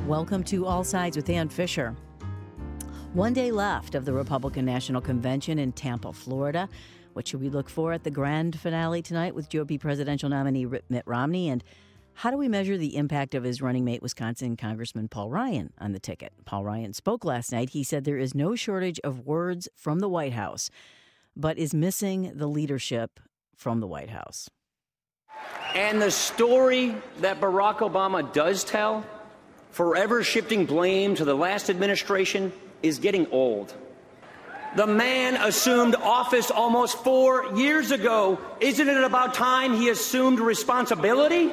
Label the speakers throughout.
Speaker 1: Welcome to All Sides with Ann Fisher. One day left of the Republican National Convention in Tampa, Florida. What should we look for at the grand finale tonight with GOP presidential nominee Mitt Romney? And how do we measure the impact of his running mate, Wisconsin Congressman Paul Ryan, on the ticket? Paul Ryan spoke last night. He said there is no shortage of words from the White House, but is missing the leadership from the White House.
Speaker 2: And the story that Barack Obama does tell, forever shifting blame to the last administration, is getting old. The man assumed office almost 4 years ago. Isn't it about time he assumed responsibility?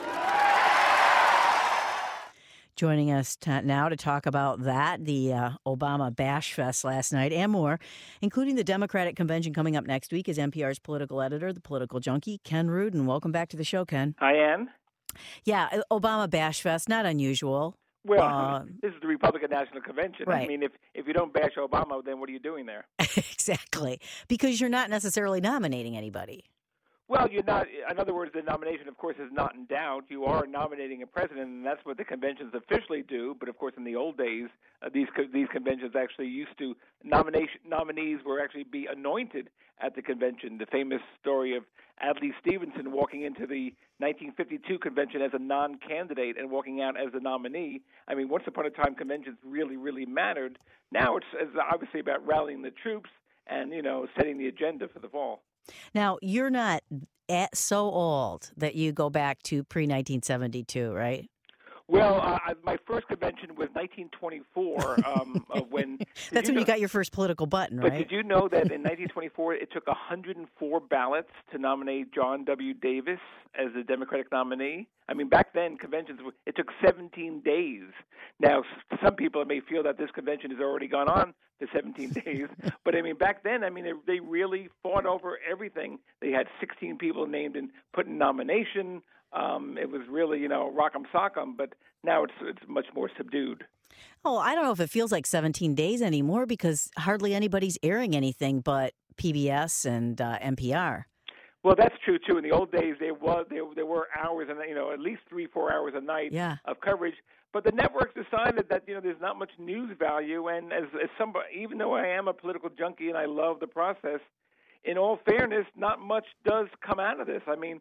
Speaker 1: Joining us now to talk about that, the Obama Bash Fest last night and more, including the Democratic Convention coming up next week, is NPR's political editor, the political junkie, Ken Rudin. Welcome back to the show, Ken.
Speaker 3: Hi, Ann.
Speaker 1: Yeah, Obama Bash Fest, not unusual.
Speaker 3: Well, this is the Republican National Convention.
Speaker 1: Right.
Speaker 3: I mean, if you don't bash Obama, then what are you doing there?
Speaker 1: Exactly, because you're not necessarily nominating anybody.
Speaker 3: Well, you're not. In other words, the nomination, of course, is not in doubt. You are nominating a president, and that's what the conventions officially do. But of course, in the old days, these conventions actually used to nominees were actually be anointed at the convention. The famous story of Adlai Stevenson walking into the 1952 convention as a non-candidate and walking out as a nominee. I mean, once upon a time, conventions really, really mattered. Now it's obviously about rallying the troops and setting the agenda for the fall.
Speaker 1: Now, you're not so old that you go back to pre-1972, right?
Speaker 3: Well, my first convention was 1924. When
Speaker 1: That's when you got your first political button, right?
Speaker 3: But did you know that in 1924 it took 104 ballots to nominate John W. Davis as the Democratic nominee? I mean, back then conventions it took 17 days. Now, some people may feel that this convention has already gone on to 17 days, but I mean, back then, they really fought over everything. They had 16 people named and put in nomination. It was really, rock'em sock'em, but now it's much more subdued.
Speaker 1: Oh, I don't know if it feels like 17 days anymore because hardly anybody's airing anything but PBS and NPR.
Speaker 3: Well, that's true too. In the old days, there were hours and at least 3-4 hours a night of coverage. But the networks decided that there's not much news value, and as somebody, even though I am a political junkie and I love the process, in all fairness, not much does come out of this. I mean,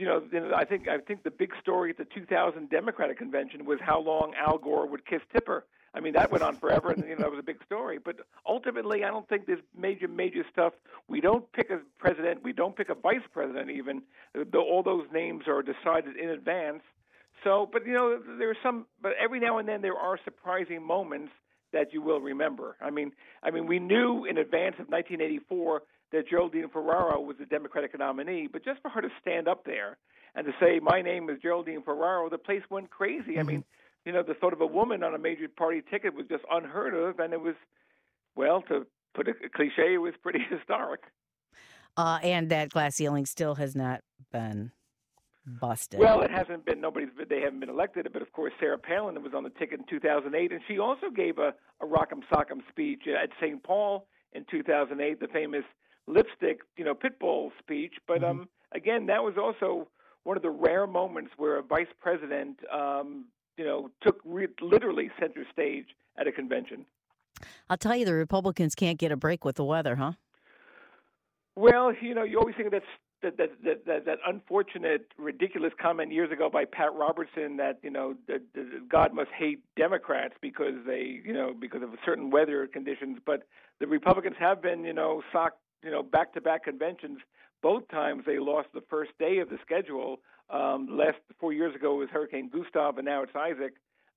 Speaker 3: I think the big story at the 2000 Democratic Convention was how long Al Gore would kiss Tipper. I mean, that went on forever, and that was a big story. But ultimately, I don't think there's major stuff. We don't pick a president. We don't pick a vice president even. All those names are decided in advance. So, but there's some. But every now and then there are surprising moments that you will remember. I mean, we knew in advance of 1984 that Geraldine Ferraro was the Democratic nominee, but just for her to stand up there and to say, "My name is Geraldine Ferraro," the place went crazy. Mm-hmm. I mean, the thought of a woman on a major party ticket was just unheard of, and it was, well, to put a cliche, it was pretty historic.
Speaker 1: And that glass ceiling still has not been busted.
Speaker 3: Well, it hasn't been. They haven't been elected, but of course, Sarah Palin was on the ticket in 2008, and she also gave a rock'em sock'em speech at St. Paul in 2008, the famous lipstick, Pitbull speech. But again, that was also one of the rare moments where a vice president, took literally center stage at a convention.
Speaker 1: I'll tell you, the Republicans can't get a break with the weather, huh?
Speaker 3: Well, you always think of that unfortunate, ridiculous comment years ago by Pat Robertson that that God must hate Democrats because because of certain weather conditions. But the Republicans have been socked back-to-back conventions. Both times they lost the first day of the schedule. Last 4 years ago it was Hurricane Gustav, and now it's Isaac.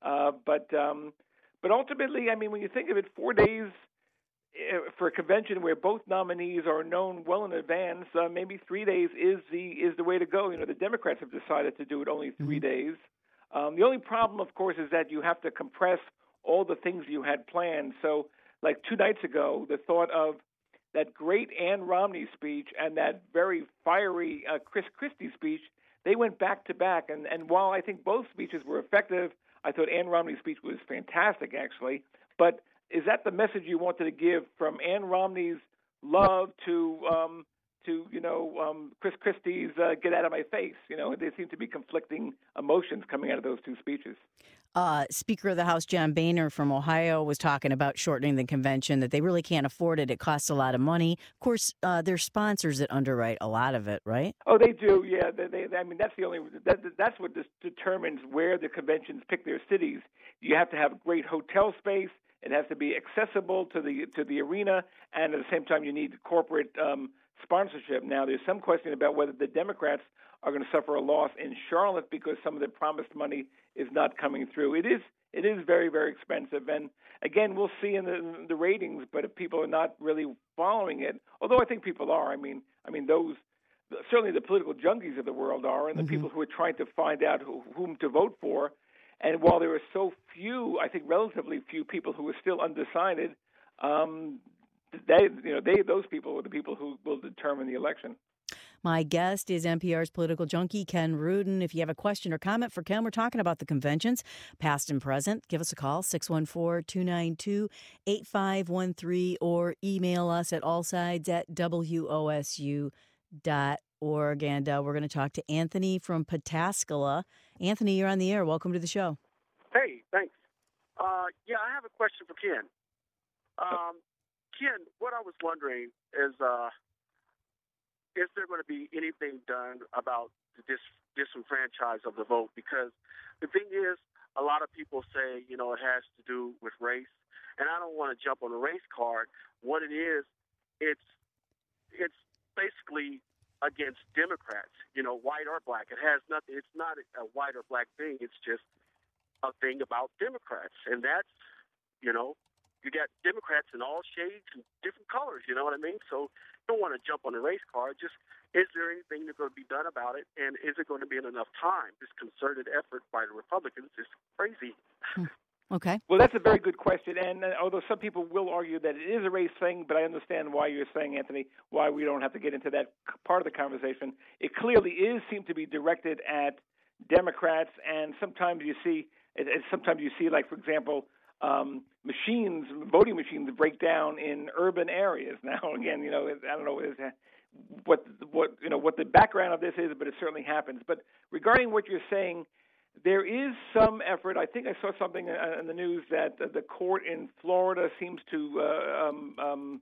Speaker 3: But ultimately, I mean, when you think of it, 4 days for a convention where both nominees are known well in advance, maybe 3 days is the way to go. The Democrats have decided to do it only 3 days. The only problem, of course, is that you have to compress all the things you had planned. So, like 2 nights ago, the thought of that great Ann Romney speech and that very fiery Chris Christie speech, they went back to back. And while I think both speeches were effective, I thought Ann Romney's speech was fantastic, actually. But is that the message you wanted to give from Ann Romney's love to Chris Christie's get out of my face? There seem to be conflicting emotions coming out of those two speeches.
Speaker 1: Speaker of the House John Boehner from Ohio was talking about shortening the convention, that they really can't afford it. It costs a lot of money. Of course, there's sponsors that underwrite a lot of it, right?
Speaker 3: Oh, they do, yeah. I mean, that's the only that's what determines where the conventions pick their cities. You have to have great hotel space. It has to be accessible to the arena, and at the same time, you need corporate sponsorship. Now, there's some question about whether the Democrats are going to suffer a loss in Charlotte because some of the promised money is not coming through. It is very, very expensive, and again, we'll see in the ratings. But if people are not really following it, although I think people are, I mean those certainly the political junkies of the world are, and the people who are trying to find out whom to vote for. And while there are so few, I think relatively few people who are still undecided, those people are the people who will determine the election.
Speaker 1: My guest is NPR's political junkie, Ken Rudin. If you have a question or comment for Ken, we're talking about the conventions, past and present. Give us a call, 614-292-8513, or email us at allsides@wosu.org. And we're going to talk to Anthony from Pataskala. Anthony, you're on the air. Welcome to the show.
Speaker 4: Hey, thanks. I have a question for Ken. Ken, what I was wondering is there going to be anything done about the disenfranchise of the vote? Because the thing is, a lot of people say, it has to do with race, and I don't want to jump on the race card. What it is, it's basically against Democrats, white or black. It has nothing. It's not a white or black thing. It's just a thing about Democrats, and that's, you got Democrats in all shades and different colors, you know what I mean? So you don't want to jump on the race card. Just, is there anything that's going to be done about it, and is it going to be in enough time? This concerted effort by the Republicans is crazy.
Speaker 1: Okay.
Speaker 3: Well, that's a very good question, and although some people will argue that it is a race thing, but I understand why you're saying, Anthony, why we don't have to get into that part of the conversation. It clearly seems to be directed at Democrats, and sometimes you see, like, for example, voting machines break down in urban areas. Now, again, I don't know what the background of this is, but it certainly happens. But regarding what you're saying, there is some effort. I think I saw something in the news that the court in Florida seems to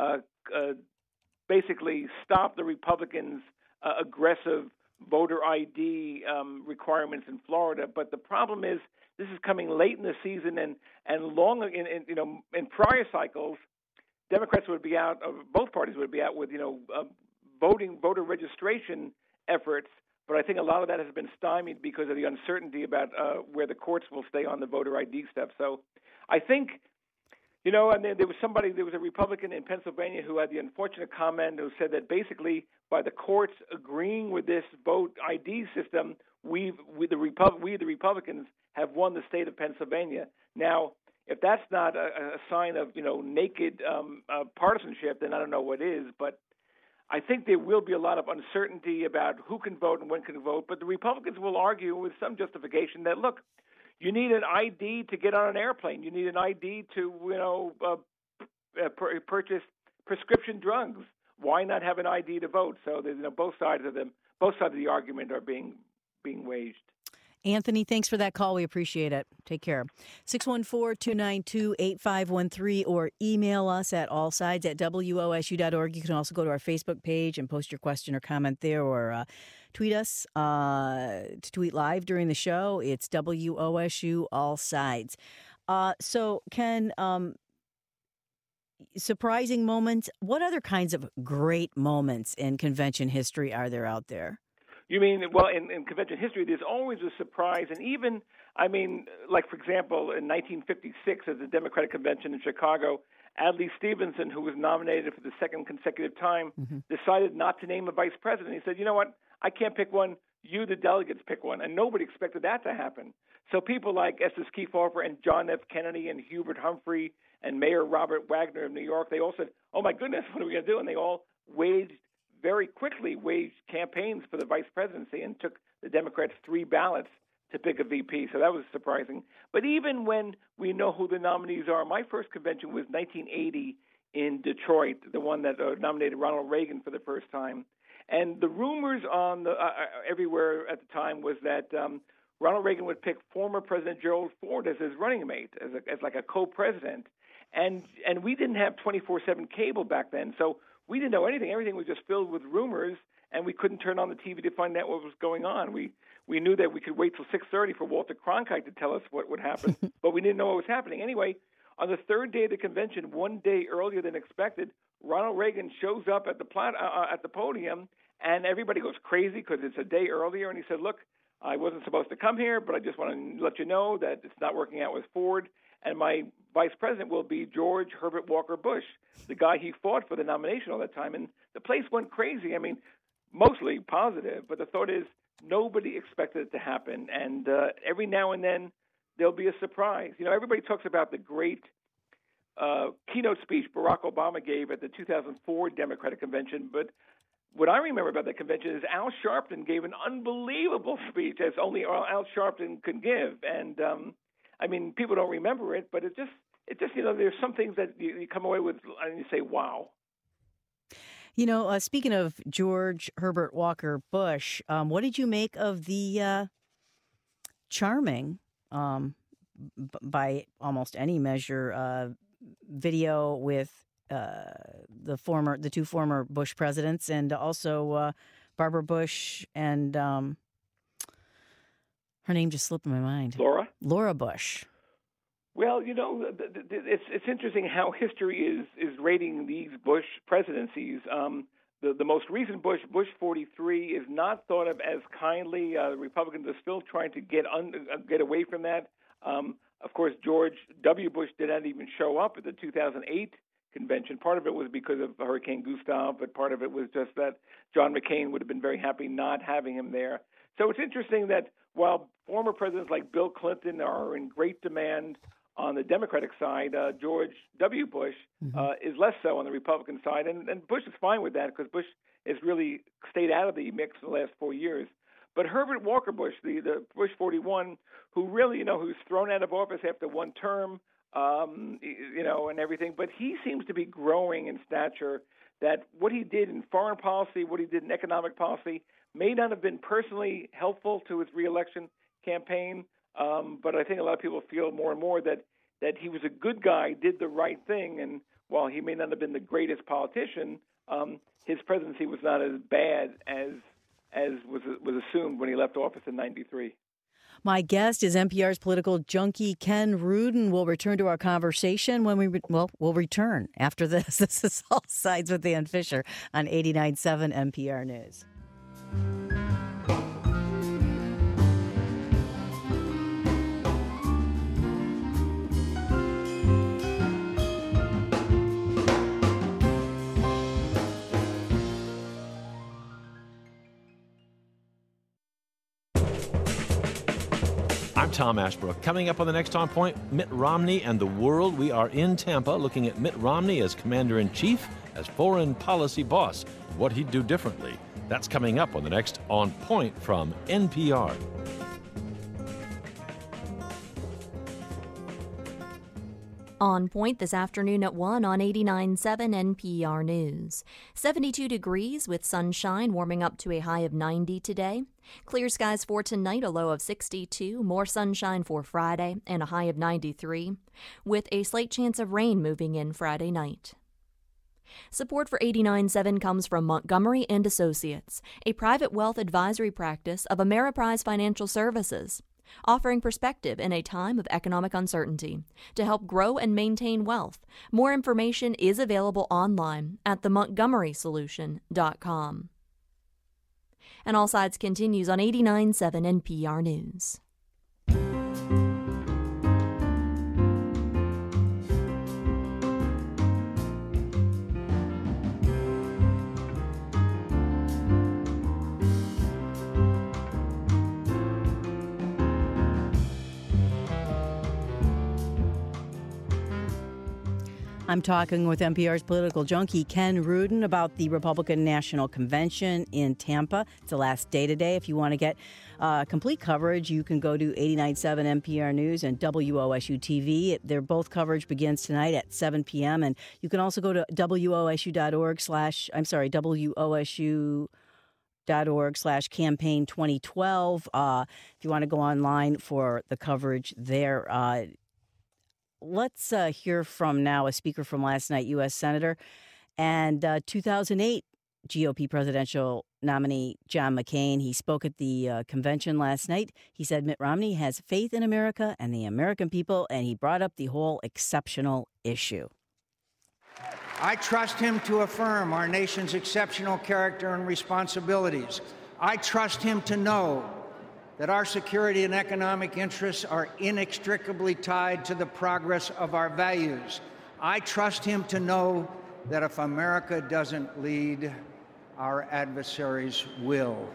Speaker 3: basically stop the Republicans' aggressive voter ID requirements in Florida. But the problem is, this is coming late in the season, and long in prior cycles, Democrats would be out, both parties would be out with voter registration efforts. But I think a lot of that has been stymied because of the uncertainty about where the courts will stay on the voter ID stuff. So I think, and then there was a Republican in Pennsylvania who had the unfortunate comment who said that basically by the courts agreeing with this vote ID system, we the Republicans have won the state of Pennsylvania. Now, if that's not a sign of naked partisanship, then I don't know what is. But I think there will be a lot of uncertainty about who can vote and when can vote. But the Republicans will argue with some justification that, look, you need an ID to get on an airplane. You need an ID to purchase prescription drugs. Why not have an ID to vote? So both sides of the argument are being waged.
Speaker 1: Anthony, thanks for that call. We appreciate it. Take care. 614-292-8513 or email us at allsides@wosu.org. You can also go to our Facebook page and post your question or comment there, or tweet us to tweet live during the show. It's WOSU All Sides. So, Ken, surprising moments. What other kinds of great moments in convention history are there out there?
Speaker 3: You mean, well, in convention history, there's always a surprise. And even, like, for example, in 1956 at the Democratic Convention in Chicago, Adlai Stevenson, who was nominated for the second consecutive time, decided not to name a vice president. He said, you know what, I can't pick one. You, the delegates, pick one. And nobody expected that to happen. So people like Estes Kefauver and John F. Kennedy and Hubert Humphrey and Mayor Robert Wagner of New York, they all said, oh, my goodness, what are we going to do? And they all very quickly waged campaigns for the vice presidency and took the Democrats 3 ballots to pick a VP. So that was surprising. But even when we know who the nominees are, my first convention was 1980 in Detroit, the one that nominated Ronald Reagan for the first time. And the rumors on everywhere at the time was that Ronald Reagan would pick former President Gerald Ford as his running mate, as like a co-president. And we didn't have 24/7 cable back then, so we didn't know anything. Everything was just filled with rumors, and we couldn't turn on the TV to find out what was going on. We knew that we could wait till 6:30 for Walter Cronkite to tell us what would happen, but we didn't know what was happening. Anyway, on the third day of the convention, one day earlier than expected, Ronald Reagan shows up at the podium, and everybody goes crazy because it's a day earlier. And he said, "Look, I wasn't supposed to come here, but I just want to let you know that it's not working out with Ford, and my vice president will be George Herbert Walker Bush, the guy he fought for the nomination all that time." And the place went crazy. I mean, mostly positive, but the thought is nobody expected it to happen. And every now and then there'll be a surprise. You know, everybody talks about the great keynote speech Barack Obama gave at the 2004 Democratic Convention, but what I remember about that convention is Al Sharpton gave an unbelievable speech, as only Al Sharpton could give. And I mean, people don't remember it, but it just you know, there's some things that you come away with and you say, wow.
Speaker 1: You know, speaking of George Herbert Walker Bush, what did you make of the charming, by almost any measure, video with the two former Bush presidents, and also Barbara Bush and her name just slipped my mind. Laura Bush.
Speaker 3: Well, you know, it's interesting how history is rating these Bush presidencies. The most recent Bush 43, is not thought of as kindly. Republicans are still trying to get away from that. Of course, George W. Bush did not even show up at the 2008 convention. Part of it was because of Hurricane Gustav, but part of it was just that John McCain would have been very happy not having him there. So it's interesting that while former presidents like Bill Clinton are in great demand on the Democratic side, George W. Bush is less so on the Republican side. And Bush is fine with that because Bush has really stayed out of the mix the last 4 years. But Herbert Walker Bush, the Bush 41, who really, who's thrown out of office after one term, and everything, but he seems to be growing in stature, that what he did in foreign policy, what he did in economic policy, may not have been personally helpful to his reelection campaign, but I think a lot of people feel more and more that he was a good guy, did the right thing, and while he may not have been the greatest politician, his presidency was not as bad as was assumed when he left office in 93.
Speaker 1: My guest is NPR's political junkie Ken Rudin. We'll return to our conversation when we'll return after this. This is All Sides with Dan Fisher on 89.7 NPR News.
Speaker 5: I'm Tom Ashbrook. Coming up on the next On Point, Mitt Romney and the world. We are in Tampa looking at Mitt Romney as commander-in-chief, as foreign policy boss, what he'd do differently. That's coming up on the next On Point from NPR.
Speaker 6: On Point this afternoon at 1 on 89.7 NPR News. 72 degrees with sunshine, warming up to a high of 90 today. Clear skies for tonight, a low of 62. More sunshine for Friday and a high of 93, with a slight chance of rain moving in Friday night. Support for 89.7 comes from Montgomery & Associates, a private wealth advisory practice of Ameriprise Financial Services, offering perspective in a time of economic uncertainty to help grow and maintain wealth. More information is available online at themontgomerysolution.com. And All Sides continues on 89.7 NPR News.
Speaker 1: I'm talking with NPR's political junkie Ken Rudin about the Republican National Convention in Tampa. It's the last day today. If you want to get complete coverage, you can go to 89.7 NPR News and WOSU TV. Their both coverage begins tonight at 7 p.m. And you can also go to WOSU.org/, WOSU .org/campaign 2012. If you want to go online for the coverage there. Let's hear from now a speaker from last night, U.S. Senator, and 2008 GOP presidential nominee John McCain. He spoke at the convention last night. He said Mitt Romney has faith in America and the American people, and he brought up the whole exceptional issue.
Speaker 7: I trust him to affirm our nation's exceptional character and responsibilities. I trust him to know that our security and economic interests are inextricably tied to the progress of our values. I trust him to know that if America doesn't lead, our adversaries will.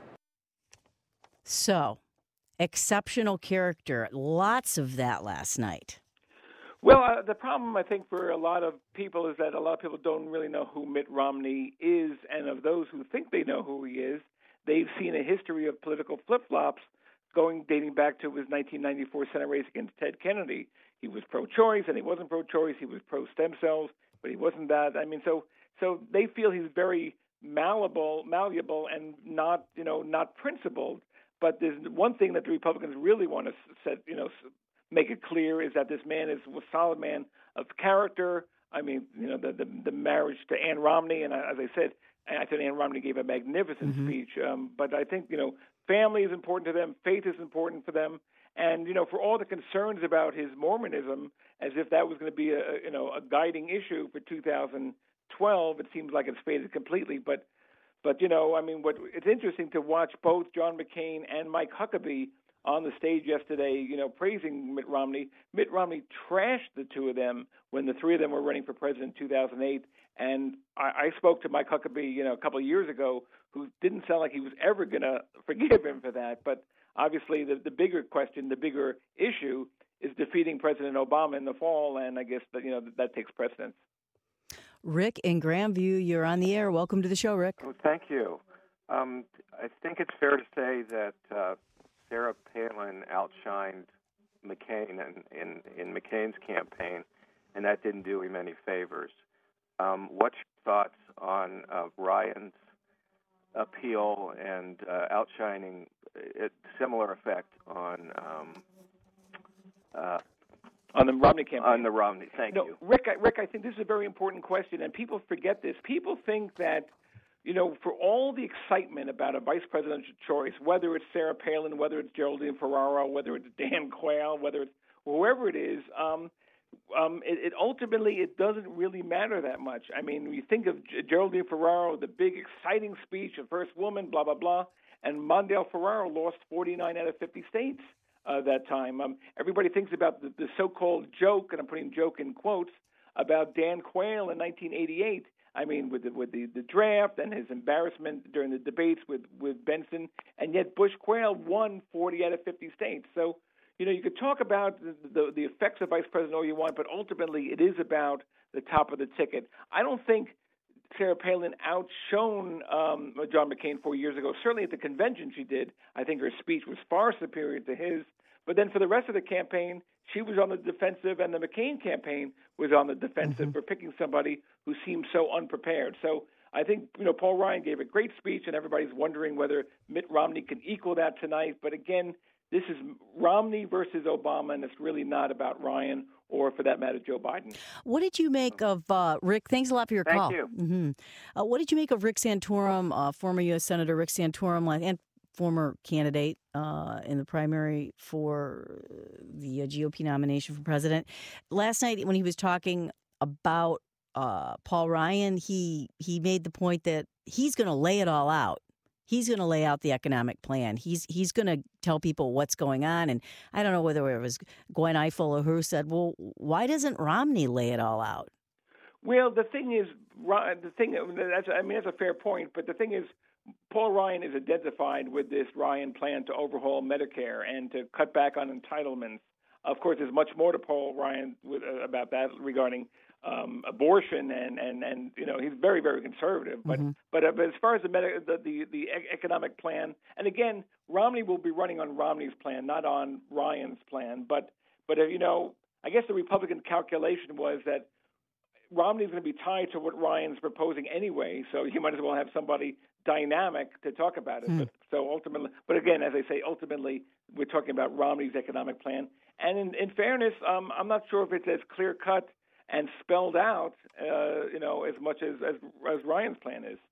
Speaker 1: So, exceptional character. Lots of that last night.
Speaker 3: Well, the problem, I think, for a lot of people is that a lot of people don't really know who Mitt Romney is, and of those who think they know who he is, they've seen a history of political flip-flops dating back to his 1994 Senate race against Ted Kennedy. He was pro-choice, and he wasn't pro-choice. He was pro-stem cells, but he wasn't that. I mean, so they feel he's very malleable, and not principled. But there's one thing that the Republicans really want to make it clear is that this man is a solid man of character. I mean, the marriage to Ann Romney, and as I said, I thought Ann Romney gave a magnificent speech. But I think, family is important to them, faith is important for them, and for all the concerns about his Mormonism, as if that was going to be a guiding issue for 2012, it seems like it's faded completely. But it's interesting to watch both John McCain and Mike Huckabee on the stage yesterday, praising Mitt Romney. Mitt Romney trashed the two of them when the three of them were running for president in 2008. And I spoke to Mike Huckabee, a couple of years ago, who didn't sound like he was ever going to forgive him for that. But obviously the bigger question, the bigger issue is defeating President Obama in the fall. And I guess that takes precedence.
Speaker 1: Rick in Grandview, you're on the air. Welcome to the show, Rick.
Speaker 8: Well, thank you. I think it's fair to say that Sarah Palin outshined McCain in McCain's campaign, and that didn't do him any favors. What's your thoughts on Ryan's appeal and outshining a similar effect on
Speaker 3: the Romney campaign?
Speaker 8: On the Romney, thank you.
Speaker 3: Rick, I think this is a very important question, and people forget this. People think that for all the excitement about a vice presidential choice, whether it's Sarah Palin, whether it's Geraldine Ferraro, whether it's Dan Quayle, whether it's whoever it is, it ultimately doesn't really matter that much. I mean, when you think of Geraldine Ferraro, the big exciting speech, the first woman, blah, blah, blah, and Mondale Ferraro lost 49 out of 50 states that time. Everybody thinks about the so-called joke, and I'm putting joke in quotes, about Dan Quayle in 1988. I mean, with the draft and his embarrassment during the debates with Benson, and yet Bush Quayle won 40 out of 50 states. So, you could talk about the effects of vice president all you want, but ultimately it is about the top of the ticket. I don't think Sarah Palin outshone John McCain 4 years ago. Certainly at the convention she did. I think her speech was far superior to his. But then for the rest of the campaign, she was on the defensive, and the McCain campaign was on the defensive for picking somebody who seemed so unprepared. So I think, Paul Ryan gave a great speech, and everybody's wondering whether Mitt Romney can equal that tonight. But again, this is Romney versus Obama, and it's really not about Ryan or, for that matter, Joe Biden.
Speaker 1: What did you make of Rick? Thanks a lot for your call.
Speaker 8: Thank you.
Speaker 1: What did you make of Rick Santorum, former U.S. Senator Rick Santorum, and former candidate in the primary for the GOP nomination for president? Last night when he was talking about Paul Ryan, he made the point that he's going to lay it all out. He's going to lay out the economic plan. He's going to tell people what's going on. And I don't know whether it was Gwen Ifill or who said, well, why doesn't Romney lay it all out?
Speaker 3: Well, the thing is, that's a fair point. But the thing is, Paul Ryan is identified with this Ryan plan to overhaul Medicare and to cut back on entitlements. Of course, there's much more to Paul Ryan about that regarding abortion, and he's very, very conservative. But as far as the economic plan, and again, Romney will be running on Romney's plan, not on Ryan's plan. But I guess the Republican calculation was that Romney's going to be tied to what Ryan's proposing anyway, so you might as well have somebody dynamic to talk about it. But again, as I say, ultimately we're talking about Romney's economic plan. And in fairness, I'm not sure if it's as clear cut and spelled out, as much as Ryan's plan is.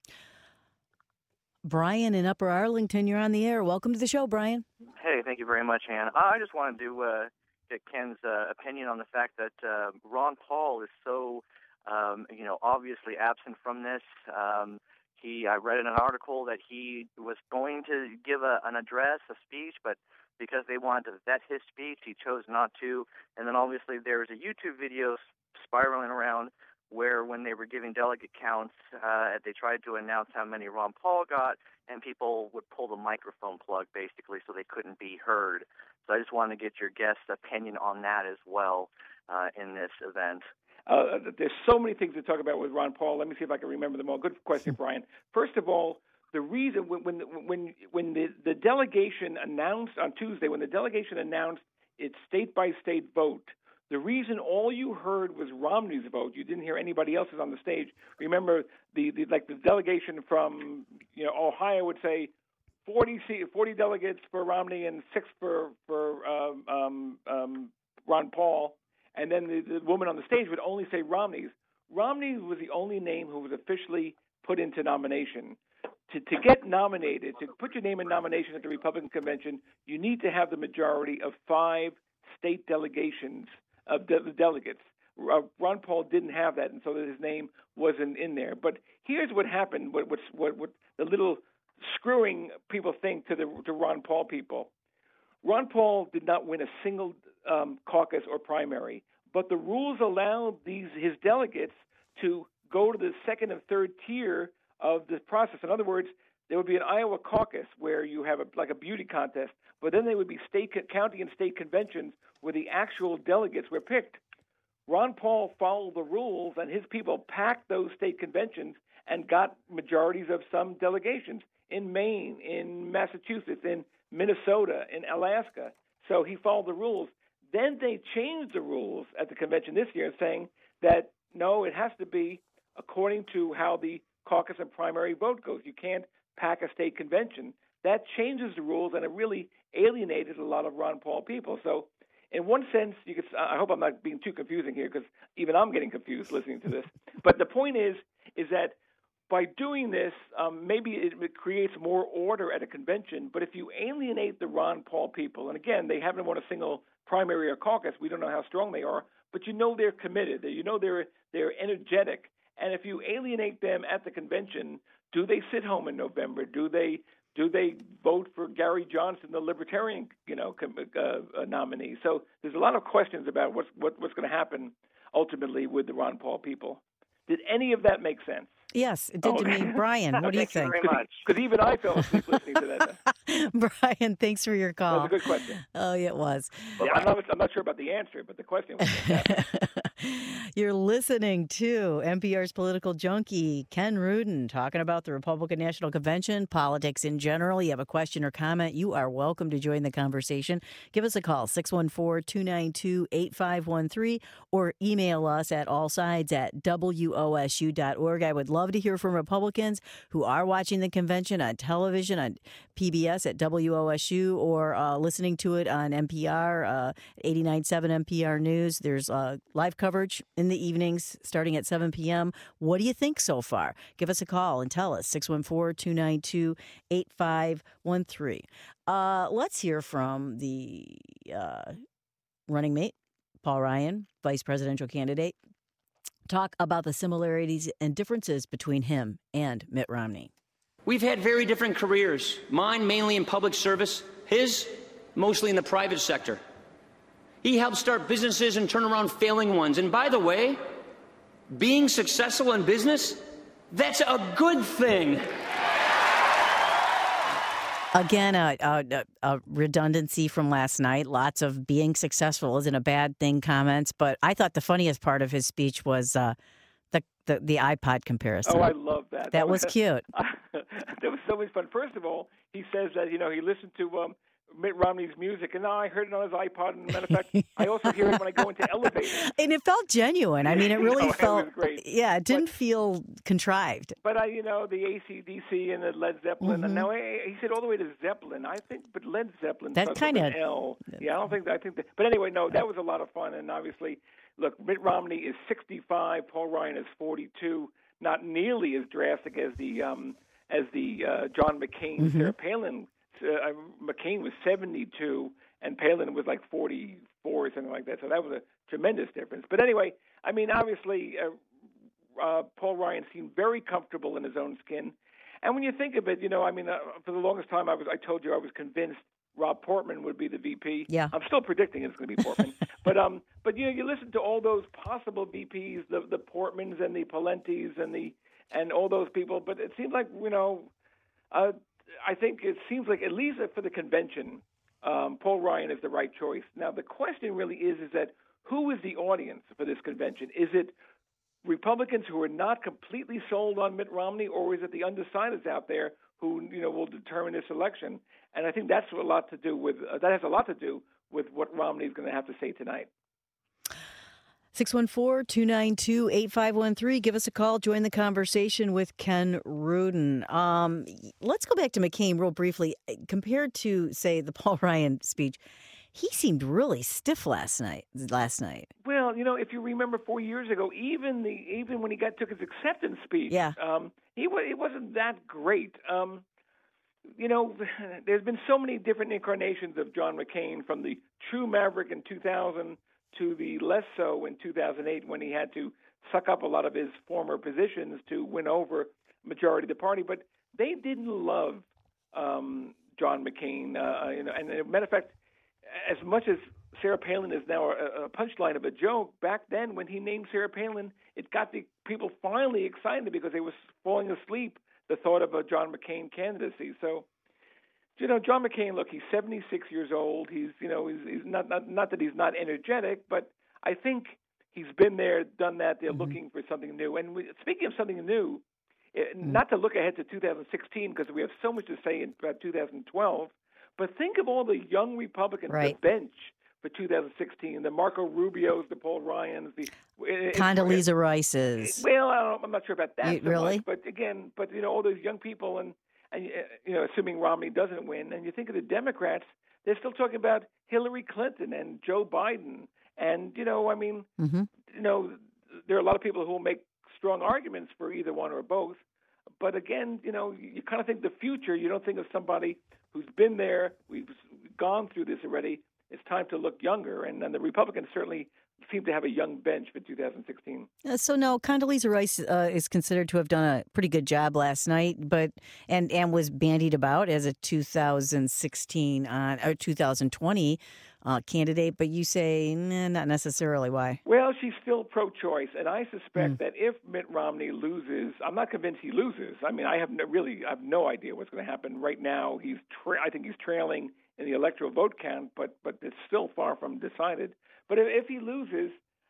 Speaker 1: Brian in Upper Arlington, you're on the air. Welcome to the show, Brian.
Speaker 9: Hey, thank you very much, Ann. I just wanted to get Ken's opinion on the fact that Ron Paul is so, obviously absent from this. I read in an article that he was going to give an address, a speech, but because they wanted to vet his speech, he chose not to. And then obviously there was a YouTube video spiraling around where when they were giving delegate counts, they tried to announce how many Ron Paul got, and people would pull the microphone plug, basically, so they couldn't be heard. So I just wanted to get your guest's opinion on that as well in this event.
Speaker 3: There's so many things to talk about with Ron Paul. Let me see if I can remember them all. Good question, Brian. First of all, the reason when the delegation announced on Tuesday, when the delegation announced its state-by-state vote, the reason all you heard was Romney's vote, you didn't hear anybody else's on the stage. Remember, the delegation from Ohio would say 40 delegates for Romney and 6 for Ron Paul, and then the woman on the stage would only say Romney's. Romney was the only name who was officially put into nomination. To get nominated, to put your name in nomination at the Republican convention, you need to have the majority of 5 state delegations of delegates. Ron Paul didn't have that, and so his name wasn't in there. But here's what happened. What the little screwing people think to Ron Paul people. Ron Paul did not win a single caucus or primary, but the rules allowed his delegates to go to the second and third tier of the process. In other words, there would be an Iowa caucus where you have a beauty contest, but then there would be county and state conventions where the actual delegates were picked. Ron Paul followed the rules, and his people packed those state conventions and got majorities of some delegations in Maine, in Massachusetts, in Minnesota, in Alaska. So he followed the rules. Then they changed the rules at the convention this year, saying that, no, it has to be according to how the caucus and primary vote goes. You can't pack a state convention. That changes the rules, and it really alienated a lot of Ron Paul people. So in one sense, I hope I'm not being too confusing here, because even I'm getting confused listening to this. But the point is that by doing this, maybe it creates more order at a convention. But if you alienate the Ron Paul people, and again, they haven't won a single primary or caucus, we don't know how strong they are, but they're committed, they're energetic. And if you alienate them at the convention, do they sit home in November? Do they vote for Gary Johnson, the Libertarian, nominee? So there's a lot of questions about what's going to happen ultimately with the Ron Paul people. Did any of that make sense?
Speaker 1: Yes, it did to me. Brian, what do you think?
Speaker 9: Thank you very much.
Speaker 3: Because even I fell asleep listening to that.
Speaker 1: Brian, thanks for your call.
Speaker 3: That was a good question.
Speaker 1: Oh, yeah, it was.
Speaker 3: Well, I'm not sure about the answer, but the question was fantastic.
Speaker 1: You're listening to NPR's political junkie, Ken Rudin, talking about the Republican National Convention, politics in general. You have a question or comment, you are welcome to join the conversation. Give us a call, 614-292-8513, or email us at allsides@wosu.org. I would love to hear from Republicans who are watching the convention on television, on PBS at WOSU, or listening to it on NPR, 89.7 NPR News. There's live coverage in the evenings starting at 7 p.m. What do you think so far? Give us a call and tell us, 614-292-8513. Let's hear from the running mate, Paul Ryan, vice presidential candidate, talk about the similarities and differences between him and Mitt Romney.
Speaker 2: We've had very different careers. Mine mainly in public service, his mostly in the private sector. He helped start businesses and turn around failing ones. And by the way, being successful in business, that's a good thing.
Speaker 1: Again, a redundancy from last night. Lots of being successful isn't a bad thing comments. But I thought the funniest part of his speech was the iPod comparison.
Speaker 3: Oh, I love that.
Speaker 1: That was cute.
Speaker 3: That was so much fun. First of all, he says that, he listened to Mitt Romney's music, and I heard it on his iPod. And matter of fact, I also hear it when I go into elevators.
Speaker 1: And it felt genuine. I mean, it really felt.
Speaker 3: It was great.
Speaker 1: Yeah, it didn't feel contrived.
Speaker 3: But the AC/DC and the Led Zeppelin, and now he said all the way to Zeppelin. I think, but Led Zeppelin.
Speaker 1: That kind of
Speaker 3: L. Yeah, I think that. But anyway, no, that was a lot of fun, and obviously, look, Mitt Romney is 65, Paul Ryan is 42. Not nearly as drastic as the John McCain, Sarah Palin. McCain was 72, and Palin was like 44 or something like that. So that was a tremendous difference. But anyway, I mean, obviously, Paul Ryan seemed very comfortable in his own skin. And when you think of it, for the longest time, I told you I was convinced Rob Portman would be the VP.
Speaker 1: Yeah.
Speaker 3: I'm still predicting it's going to be Portman. but you listen to all those possible VPs, the Portmans and the Palentis and all those people. But it seems like I think it seems like at least for the convention, Paul Ryan is the right choice. Now the question really is that who is the audience for this convention? Is it Republicans who are not completely sold on Mitt Romney, or is it the undecideds out there who will determine this election? And I think that has a lot to do with what Romney is going to have to say tonight.
Speaker 1: 614-292-8513. Give us a call. Join the conversation with Ken Rudin. Let's go back to McCain real briefly. Compared to, say, the Paul Ryan speech, he seemed really stiff last night.
Speaker 3: Well, if you remember 4 years ago, even when he took his acceptance speech, he wasn't that great. There's been so many different incarnations of John McCain, from the true maverick in 2000 to the less so in 2008, when he had to suck up a lot of his former positions to win over majority of the party. But they didn't love John McCain. And as a matter of fact, as much as Sarah Palin is now a punchline of a joke, back then when he named Sarah Palin, it got the people finally excited because they were falling asleep the thought of a John McCain candidacy. So, John McCain, look, he's 76 years old. He's not that he's not energetic, but I think he's been there, done that. They're looking for something new. And speaking of something new, not to look ahead to 2016 because we have so much to say about 2012, but think of all the young Republicans, the bench for 2016, the Marco Rubios, the Paul Ryans, the
Speaker 1: Condoleezza Rices.
Speaker 3: Well, I'm not sure about that.
Speaker 1: Really?
Speaker 3: Much, but again, all those young people, and assuming Romney doesn't win, and you think of the Democrats, they're still talking about Hillary Clinton and Joe Biden, and there are a lot of people who will make strong arguments for either one or both. But again, you kind of think the future. You don't think of somebody who's been there. We've gone through this already. It's time to look younger, and the Republicans certainly seem to have a young bench for 2016.
Speaker 1: So no, Condoleezza Rice is considered to have done a pretty good job last night, but and was bandied about as a 2016 or 2020 candidate. But you say not necessarily. Why?
Speaker 3: Well, she's still pro-choice, and I suspect that if Mitt Romney loses, I'm not convinced he loses. I mean, I have no idea what's going to happen right now. I think he's trailing in the electoral vote count, but it's still far from decided. But if he loses,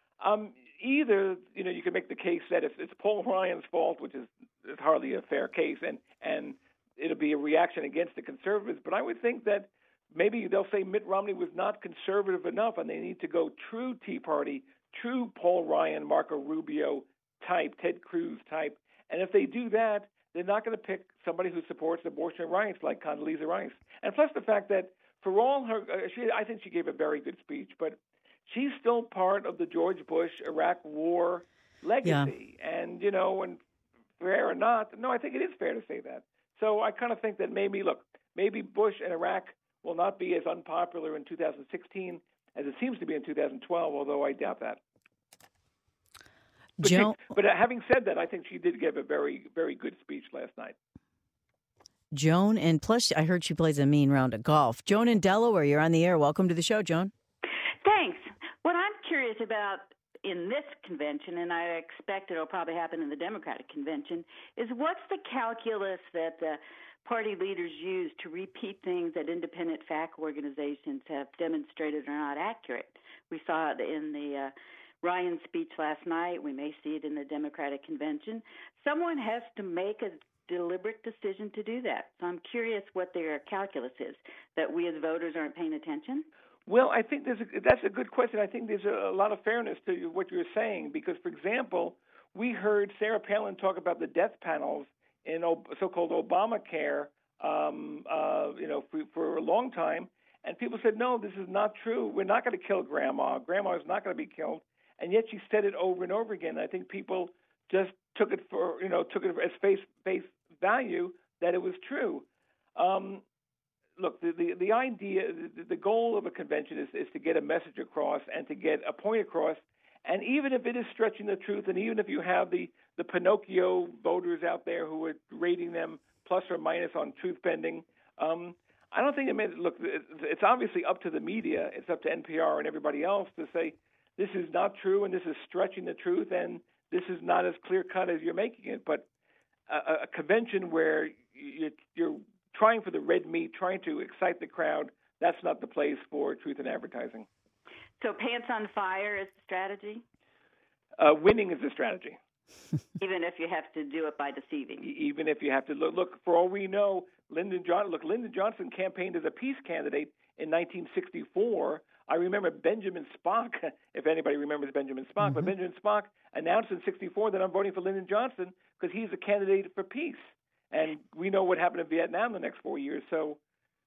Speaker 3: either you can make the case that it's Paul Ryan's fault, which is hardly a fair case, and it'll be a reaction against the conservatives. But I would think that maybe they'll say Mitt Romney was not conservative enough, and they need to go true Tea Party, true Paul Ryan, Marco Rubio type, Ted Cruz type. And if they do that, they're not going to pick somebody who supports abortion rights like Condoleezza Rice. And plus the fact that for all her, I think she gave a very good speech, but she's still part of the George Bush Iraq War legacy. Yeah. And, and fair or not, no, I think it is fair to say that. So I kind of think that maybe Bush and Iraq will not be as unpopular in 2016 as it seems to be in 2012, although I doubt that. But having said that, I think she did give a very, very good speech last night.
Speaker 1: Joan, and plus I heard she plays a mean round of golf. Joan in Delaware, you're on the air. Welcome to the show, Joan.
Speaker 10: Thanks. What I'm curious about in this convention, and I expect it'll probably happen in the Democratic convention, is what's the calculus that the party leaders use to repeat things that independent fact organizations have demonstrated are not accurate? We saw it in the Ryan speech last night. We may see it in the Democratic convention. Someone has to make a deliberate decision to do that. So I'm curious what their calculus is, that we as voters aren't paying attention?
Speaker 3: Well, I think that's a good question. I think there's a lot of fairness to what you're saying because, for example, we heard Sarah Palin talk about the death panels in so-called Obamacare, for a long time, and people said, no, this is not true. We're not going to kill Grandma. Grandma is not going to be killed, and yet she said it over and over again. I think people just took it as face value that it was true. Look, the idea, the goal of a convention is to get a message across and to get a point across. And even if it is stretching the truth, and even if you have the Pinocchio voters out there who are rating them plus or minus on truth bending, I don't think look, it's obviously up to the media, it's up to NPR and everybody else to say this is not true and this is stretching the truth and this is not as clear cut as you're making it. But a convention where you're trying for the red meat, trying to excite the crowd, that's not the place for truth in advertising.
Speaker 10: So pants on fire is the strategy?
Speaker 3: Winning is the strategy.
Speaker 10: Even if you have to do it by deceiving.
Speaker 3: Even if you have to look for all we know, Lyndon Johnson campaigned as a peace candidate in 1964. I remember Benjamin Spock, if anybody remembers Benjamin Spock, but Benjamin Spock announced in 1964 that I'm voting for Lyndon Johnson because he's a candidate for peace. And we know what happened in Vietnam the next 4 years. So,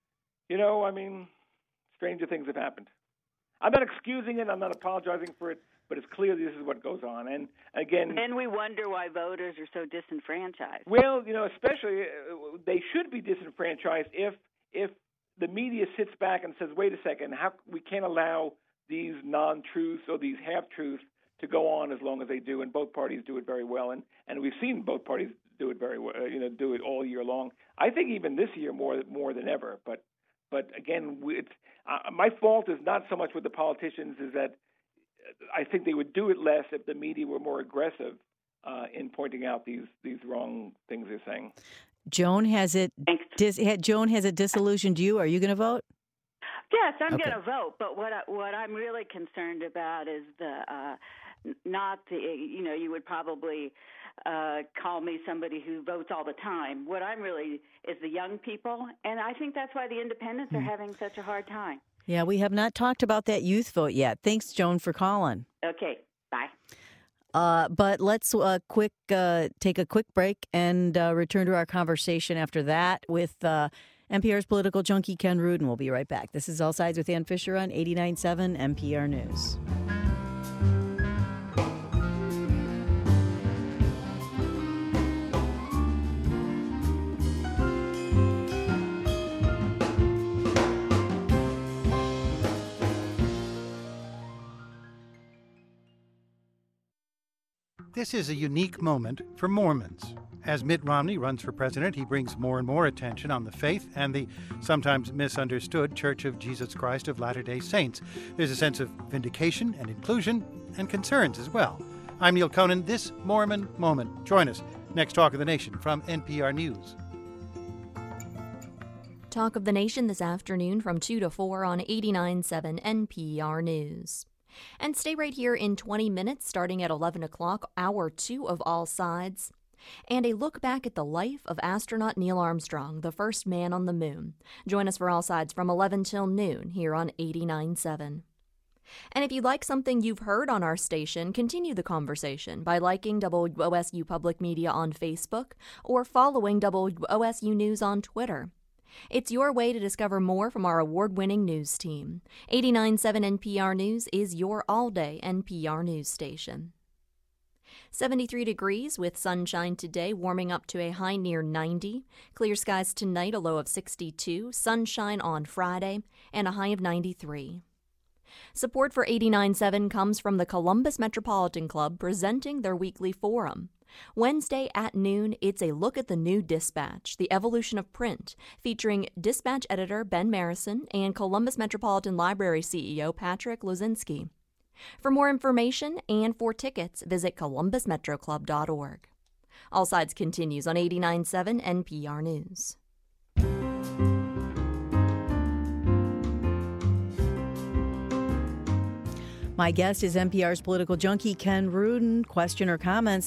Speaker 3: stranger things have happened. I'm not excusing it. I'm not apologizing for it. But it's clear this is what goes on. And again,
Speaker 10: then we wonder why voters are so disenfranchised.
Speaker 3: Well, especially they should be disenfranchised if the media sits back and says, "Wait a second, we can't allow these non-truths or these half-truths to go on as long as they do." And both parties do it very well, and we've seen both parties do it very well. Do it all year long. I think even this year more than ever. But again, my fault is not so much with the politicians, is that I think they would do it less if the media were more aggressive in pointing out these wrong things they're saying.
Speaker 1: Joan, has it disillusioned you? Are you going to vote?
Speaker 10: Yes, I'm going to vote. But what I'm really concerned about is you would probably call me somebody who votes all the time. What I'm really is the young people, and I think that's why the independents are having such a hard time.
Speaker 1: Yeah, we have not talked about that youth vote yet. Thanks, Joan, for calling.
Speaker 10: Okay, bye.
Speaker 1: But let's take a quick break and return to our conversation after that with NPR's political junkie Ken Rudin. We'll be right back. This is All Sides with Ann Fisher on 89.7 NPR News.
Speaker 11: This is a unique moment for Mormons. As Mitt Romney runs for president, he brings more and more attention on the faith and the sometimes misunderstood Church of Jesus Christ of Latter-day Saints. There's a sense of vindication and inclusion and concerns as well. I'm Neil Conan. This Mormon Moment. Join us. Next Talk of the Nation from NPR News.
Speaker 6: Talk of the Nation this afternoon from 2 to 4 on 89.7 NPR News. And stay right here in 20 minutes, starting at 11 o'clock, hour 2 of All Sides. And a look back at the life of astronaut Neil Armstrong, the first man on the moon. Join us for All Sides from 11 till noon here on 89.7. And if you like something you've heard on our station, continue the conversation by liking WOSU Public Media on Facebook or following WOSU News on Twitter. It's your way to discover more from our award-winning news team. 89.7 NPR News is your all-day NPR news station. 73 degrees with sunshine today, warming up to a high near 90. Clear skies tonight, a low of 62. Sunshine on Friday, and a high of 93. Support for 89.7 comes from the Columbus Metropolitan Club presenting their weekly forum. Wednesday at noon, it's a look at the new Dispatch, the evolution of print, featuring Dispatch editor Ben Marison and Columbus Metropolitan Library CEO Patrick Lozinski. For more information and for tickets, visit columbusmetroclub.org. All Sides continues on 89.7 NPR News.
Speaker 1: My guest is NPR's political junkie, Ken Rudin. Question or comments,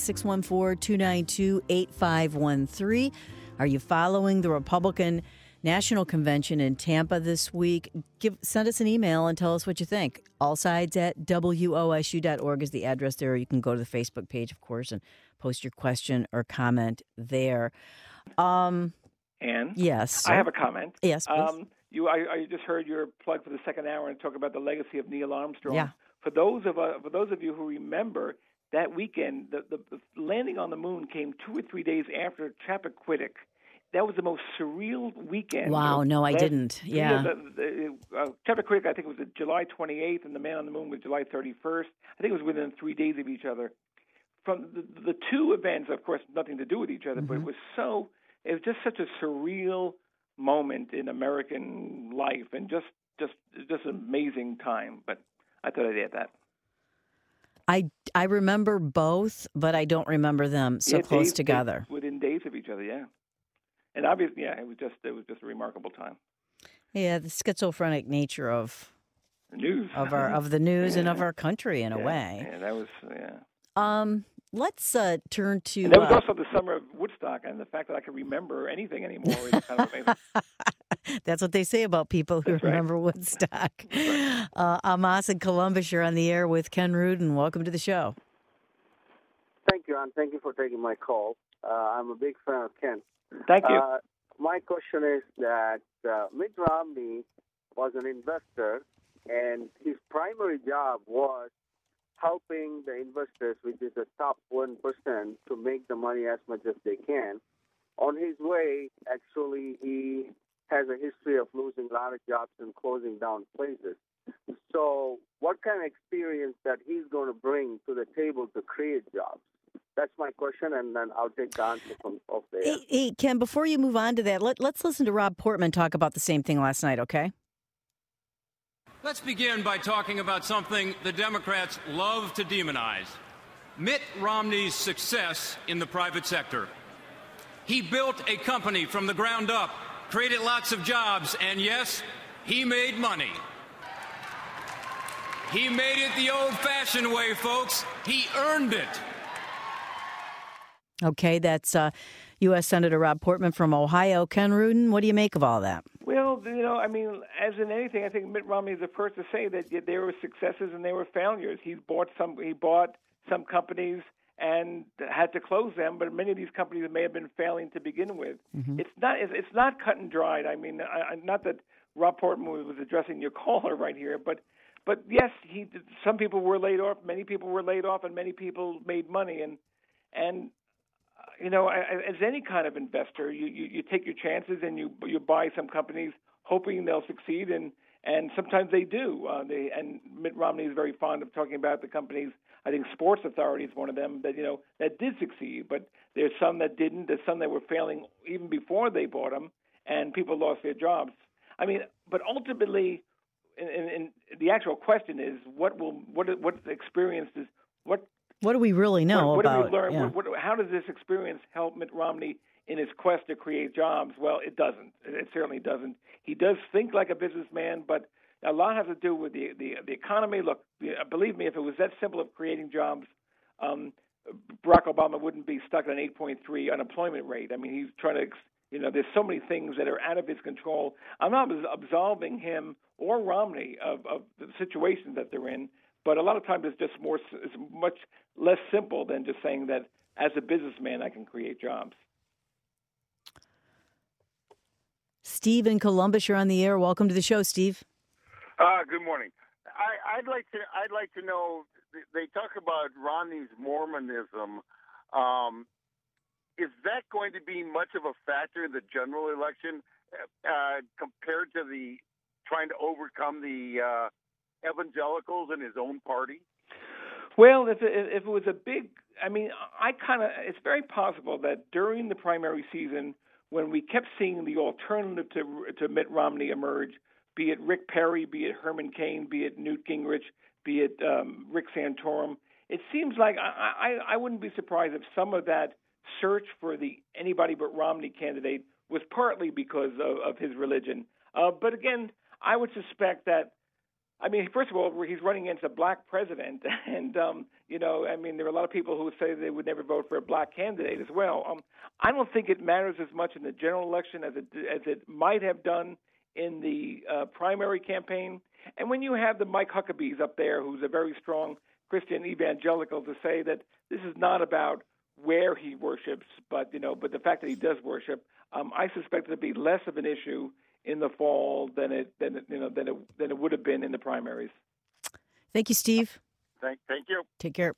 Speaker 1: 614-292-8513. Are you following the Republican National Convention in Tampa this week? Send us an email and tell us what you think. allsides@wosu.org is the address there. You can go to the Facebook page, of course, and post your question or comment there.
Speaker 3: Ann?
Speaker 1: Yes.
Speaker 3: I have a comment.
Speaker 1: Yes, please.
Speaker 3: I just heard your plug for the second hour and talk about the legacy of Neil Armstrong.
Speaker 1: Yeah.
Speaker 3: For those of you who remember, that weekend, the landing on the moon came 2 or 3 days after Chappaquiddick. That was the most surreal weekend.
Speaker 1: Wow, no, I didn't. Yeah.
Speaker 3: Chappaquiddick, I think it was July 28th, and the man on the moon was July 31st. I think it was within 3 days of each other. From the two events, of course, nothing to do with each other, but it was just such a surreal moment in American life, and just an amazing time. But I thought I'd add that.
Speaker 1: I remember both, but I don't remember them so close together.
Speaker 3: Within days of each other, yeah. And obviously, it was just a remarkable time.
Speaker 1: Yeah, the schizophrenic nature of
Speaker 3: the news,
Speaker 1: of the news and of our country in a way.
Speaker 3: Yeah, that was
Speaker 1: Let's turn to.
Speaker 3: And that was also the summer of Woodstock, and the fact that I can remember anything anymore is kind of amazing.
Speaker 1: That's what they say about people who remember Woodstock. Amos and Columbus, you're on the air with Ken Rudin. Welcome to the show.
Speaker 12: Thank you, and thank you for taking my call. I'm a big fan of Ken.
Speaker 3: Thank you.
Speaker 12: My question is that Mitt Romney was an investor, and his primary job was helping the investors, which is the top 1%, to make the money as much as they can. On his way, actually, he has a history of losing a lot of jobs and closing down places. So what kind of experience that he's going to bring to the table to create jobs? That's my question, and then I'll take the answer from off there.
Speaker 1: Hey, Ken, before you move on to that, let's listen to Rob Portman talk about the same thing last night, okay?
Speaker 13: Let's begin by talking about something the Democrats love to demonize: Mitt Romney's success in the private sector. He built a company from the ground up, created lots of jobs, and yes, he made money. He made it the old-fashioned way, folks. He earned it.
Speaker 1: Okay, that's U.S. Senator Rob Portman from Ohio. Ken Rudin, what do you make of all that?
Speaker 3: Well, I mean, as in anything, I think Mitt Romney is the first to say that there were successes and there were failures. He bought some companies and had to close them, but many of these companies may have been failing to begin with. Mm-hmm. It's not cut and dried. I mean, not that Rob Portman was addressing your caller right here, but yes, some people were laid off, many people were laid off, and many people made money, and as any kind of investor, you take your chances and you buy some companies hoping they'll succeed, and sometimes they do. And Mitt Romney is very fond of talking about the companies. I think Sports Authority is one of them that did succeed, but there's some that didn't. There's some that were failing even before they bought them, and people lost their jobs. I mean, but ultimately, in the actual question is what
Speaker 1: do we really know
Speaker 3: about?
Speaker 1: What
Speaker 3: do we learn?
Speaker 1: Yeah.
Speaker 3: How does this experience help Mitt Romney in his quest to create jobs? Well, it doesn't. It certainly doesn't. He does think like a businessman, but a lot has to do with the economy. Look, believe me, if it was that simple of creating jobs, Barack Obama wouldn't be stuck at an 8.3 unemployment rate. I mean, he's trying to, there's so many things that are out of his control. I'm not absolving him or Romney of the situations that they're in, but a lot of times it's much less simple than just saying that as a businessman I can create jobs.
Speaker 1: Steve in Columbus, you're on the air. Welcome to the show, Steve.
Speaker 14: Good morning. I'd like to know. They talk about Romney's Mormonism. Is that going to be much of a factor in the general election compared to the trying to overcome the evangelicals in his own party?
Speaker 3: Well, if it was a big, it's very possible that during the primary season, when we kept seeing the alternative to Mitt Romney emerge, be it Rick Perry, be it Herman Cain, be it Newt Gingrich, be it Rick Santorum, it seems like I wouldn't be surprised if some of that search for the anybody but Romney candidate was partly because of his religion. But again, I would suspect that I mean, first of all, he's running against a black president, and I mean, there are a lot of people who would say they would never vote for a black candidate as well. I don't think it matters as much in the general election as it might have done in the primary campaign. And when you have the Mike Huckabees up there, who's a very strong Christian evangelical, to say that this is not about where he worships, but the fact that he does worship, I suspect it'll be less of an issue in the fall than it would have been in the primaries.
Speaker 1: Thank you, Steve.
Speaker 14: Thank you.
Speaker 1: Take care.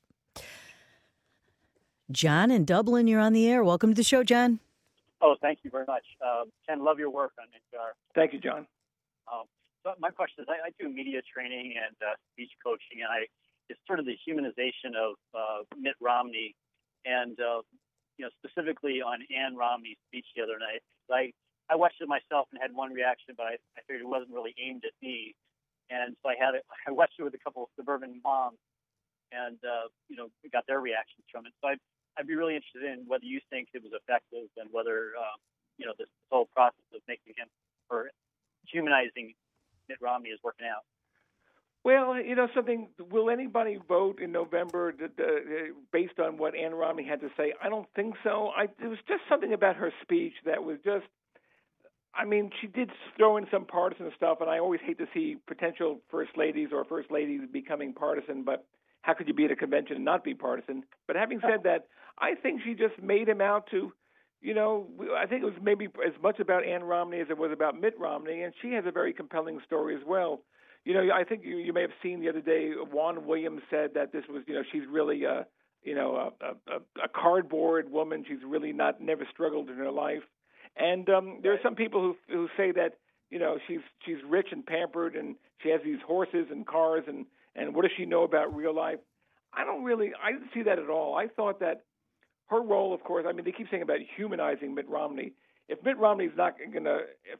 Speaker 1: John in Dublin, you're on the air. Welcome to the show, John.
Speaker 15: Oh, thank you very much. Ken, love your work on NPR.
Speaker 3: Thank you, John.
Speaker 15: So my question is, I do media training and speech coaching, and it's sort of the humanization of Mitt Romney, and specifically on Ann Romney's speech the other night. I watched it myself and had one reaction, but I figured it wasn't really aimed at me, and so I watched it with a couple of suburban moms, and got their reactions from it. So I'd be really interested in whether you think it was effective and whether this whole process of making him or humanizing Mitt Romney is working out.
Speaker 3: Well, something. Will anybody vote in November based on what Ann Romney had to say? I don't think so. There was just something about her speech that was just. I mean, she did throw in some partisan stuff, and I always hate to see potential first ladies or first ladies becoming partisan, but how could you be at a convention and not be partisan? But having said that, I think she just made him out to, I think it was maybe as much about Ann Romney as it was about Mitt Romney, and she has a very compelling story as well. I think you may have seen the other day, Juan Williams said that this was, she's really a cardboard woman. She's really never struggled in her life. And there are some people who say that she's rich and pampered and she has these horses and cars and what does she know about real life? I didn't see that at all. I thought that her role, of course, I mean, they keep saying about humanizing Mitt Romney. If Mitt Romney's not going to,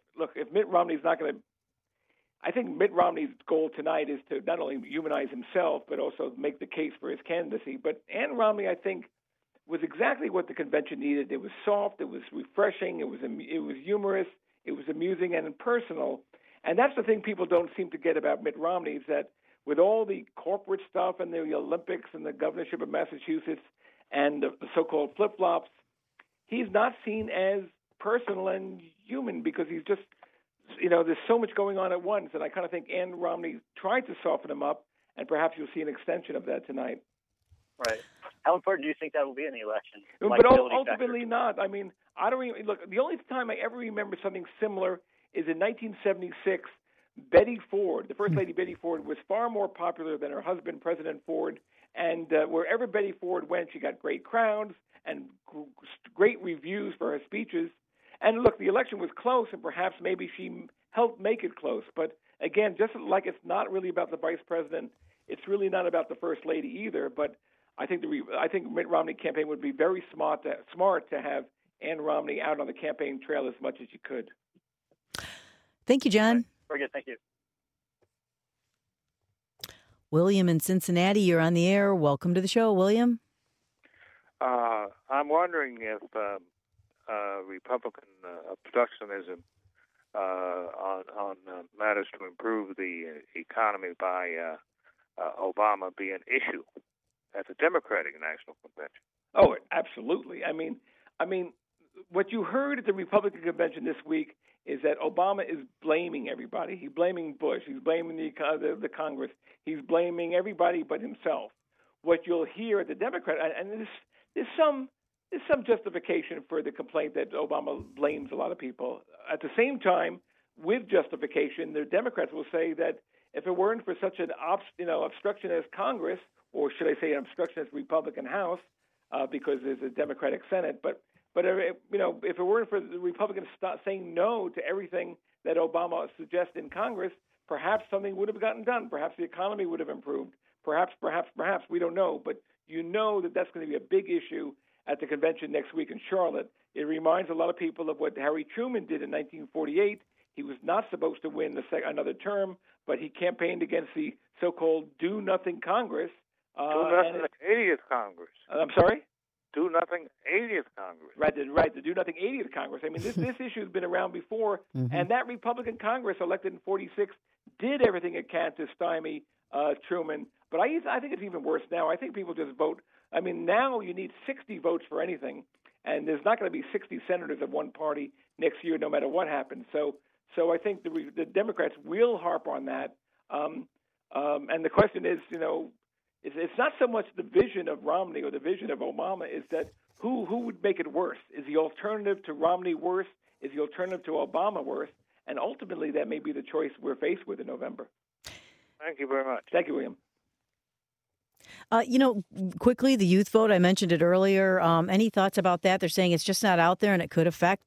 Speaker 3: I think Mitt Romney's goal tonight is to not only humanize himself but also make the case for his candidacy. But Ann Romney, I think, was exactly what the convention needed. It was soft, it was refreshing, it was humorous, it was amusing and personal. And that's the thing people don't seem to get about Mitt Romney, is that with all the corporate stuff and the Olympics and the governorship of Massachusetts and the so-called flip-flops, he's not seen as personal and human because he's just, there's so much going on at once. And I kind of think Ann Romney tried to soften him up, and perhaps you'll see an extension of that tonight.
Speaker 15: Right. How important do you think that will be in the election?
Speaker 3: But ultimately not. I mean, I don't even look. The only time I ever remember something similar is in 1976. Betty Ford, the First Lady Betty Ford, was far more popular than her husband, President Ford. And wherever Betty Ford went, she got great crowds and great reviews for her speeches. And look, the election was close, and perhaps maybe she helped make it close. But again, just like it's not really about the vice president, it's really not about the First Lady either. But I think Mitt Romney campaign would be very smart to have Ann Romney out on the campaign trail as much as you could.
Speaker 1: Thank you, John.
Speaker 15: Very good. Thank you.
Speaker 1: William in Cincinnati, you're on the air. Welcome to the show, William.
Speaker 16: I'm wondering if Republican obstructionism on matters to improve the economy by Obama be an issue at the Democratic National Convention.
Speaker 3: Oh, absolutely. I mean, what you heard at the Republican convention this week is that Obama is blaming everybody. He's blaming Bush. He's blaming the Congress. He's blaming everybody but himself. What you'll hear at the Democrat, and there's some justification for the complaint that Obama blames a lot of people. At the same time, with justification, the Democrats will say that if it weren't for such an obstructionist Congress, or should I say an obstructionist Republican House, because there's a Democratic Senate, but if it weren't for the Republicans saying no to everything that Obama suggests in Congress, perhaps something would have gotten done. Perhaps the economy would have improved. Perhaps, we don't know. But you know that that's going to be a big issue at the convention next week in Charlotte. It reminds a lot of people of what Harry Truman did in 1948. He was not supposed to win another term, but he campaigned against the so-called Do-Nothing Congress.
Speaker 16: Do-Nothing, the 80th Congress.
Speaker 3: I'm sorry?
Speaker 16: do-nothing 80th Congress.
Speaker 3: Right, the do-nothing 80th Congress. I mean, this issue has been around before, and that Republican Congress elected in 46 did everything it can to stymie Truman. But I think it's even worse now. I think people just vote. I mean, now you need 60 votes for anything, and there's not going to be 60 senators of one party next year, no matter what happens. So I think the Democrats will harp on that. And the question is, it's not so much the vision of Romney or the vision of Obama. Is that who would make it worse? Is the alternative to Romney worse? Is the alternative to Obama worse? And ultimately, that may be the choice we're faced with in November.
Speaker 16: Thank you very much.
Speaker 3: Thank you, William.
Speaker 1: Quickly, the youth vote, I mentioned it earlier. Any thoughts about that? They're saying it's just not out there and it could affect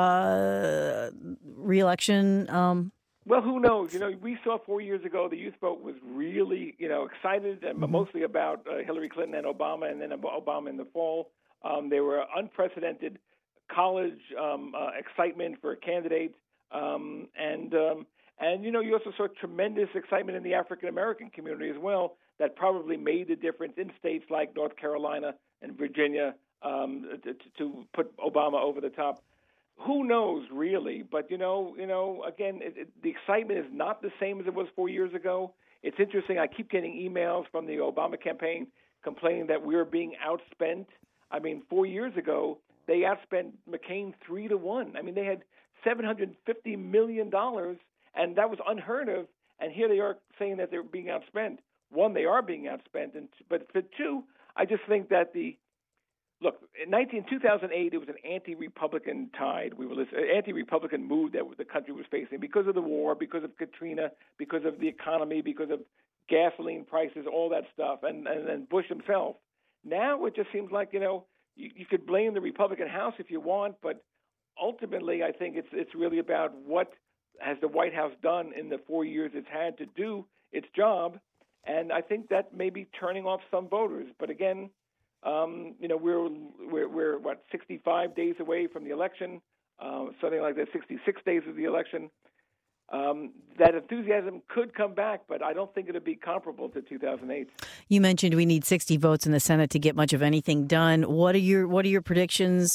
Speaker 1: re-election.
Speaker 3: Well, who knows? We saw 4 years ago the youth vote was really, excited, and mostly about Hillary Clinton and Obama, and then Obama in the fall. There were unprecedented college excitement for candidates, and you also saw tremendous excitement in the African American community as well. That probably made the difference in states like North Carolina and Virginia to put Obama over the top. Who knows, really? But, again, the excitement is not the same as it was 4 years ago. It's interesting. I keep getting emails from the Obama campaign complaining that we're being outspent. I mean, 4 years ago, they outspent McCain 3-1. I mean, they had $750 million, and that was unheard of. And here they are saying that they're being outspent. One, they are being outspent. But for two, I just think that Look, in 2008, it was an anti-Republican tide. Anti-Republican mood that the country was facing because of the war, because of Katrina, because of the economy, because of gasoline prices, all that stuff, and Bush himself. Now it just seems like, you could blame the Republican House if you want, but ultimately I think it's really about what has the White House done in the 4 years it's had to do its job, and I think that may be turning off some voters. But again, we're 65 days away from the election, something like that, 66 days of the election. That enthusiasm could come back, but I don't think it'll be comparable to 2008.
Speaker 1: You mentioned we need 60 votes in the Senate to get much of anything done. What are your predictions